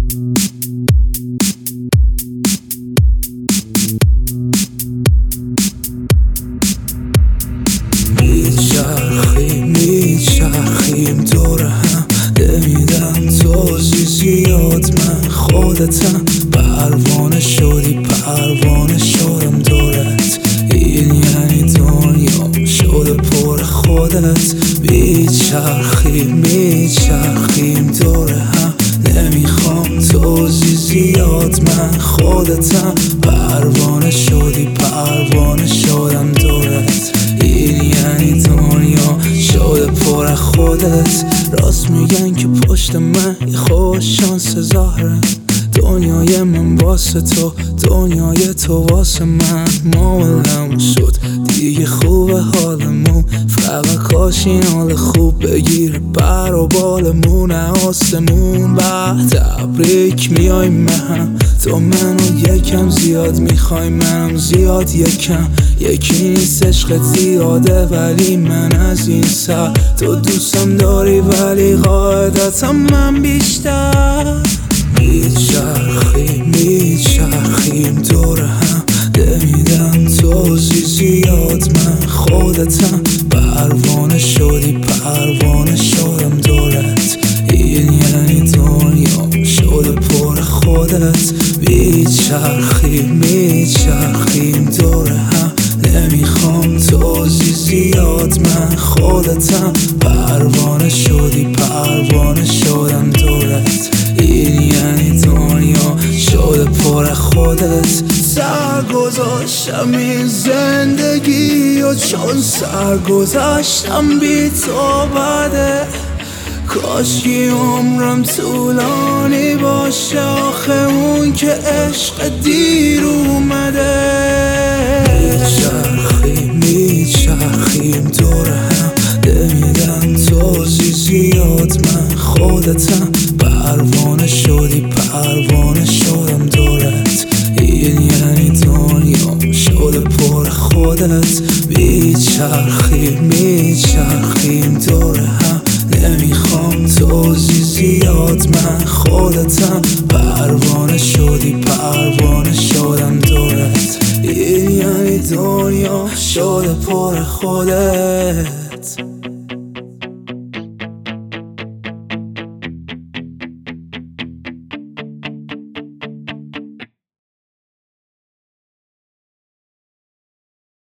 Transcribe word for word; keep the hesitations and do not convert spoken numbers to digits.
میچرخیم میچرخیم دور هم، نمیدم توضیح زیاد، من خودتم. پروانه شدی پروانه شدم دورت، این یعنی دنیا شده پر خودت. میچرخیم میچرخیم دور هم، نمیخوام توضیح زیاد، من خودتم. پروانه شدی پروانه شدم دورت، این یعنی دنیا شده پر خودت. راست میگن که پشت من یه خوش شانس ظاهرم، دنیای من واسه تو، دنیای تو واسه من. معاملم شد دیگه خوبه حالمون، فقط کاش این حال خوب بگیره بر و بالمون آسمون. بعد تبریک میای من، تو منو یکم زیاد میخوای، منم زیاد یکم. یکی نیست عشقت زیاده ولی من از این سر، تو دوستم داری ولی قاعدتم من بیشتر. میچرخیم میچرخیم دور هم، نمیدم توضیح زیاد، من خودتم. پروانه شدی پروانه شدم دورت، این یعنی دنیا شده پر خودت. میچرخیم میچرخیم دور هم، نمیخوام توضیح زیاد، من خودتم. پروانه شدی پروانه شدم دورت، این یعنی دنیا شده پر خودت. سر گذاشتم این زندگی و چون سر گذاشتم بی تو بده، کاشکی عمرم طولانی باشه آخه اون که عشق دیر اومده. میچرخیم میچرخیم دور هم، نمیدم توضیح زیاد، من خودتم. پروانه شدی پروانه شدم دورت، این یعنی دنیا شده پر خودت. میچرخیم میچرخیم دور هم، نمیخوام توضیح زیاد، من خودتم. پروانه شدی پروانه شدم دورت، این یعنی دنیا شده پر خودت.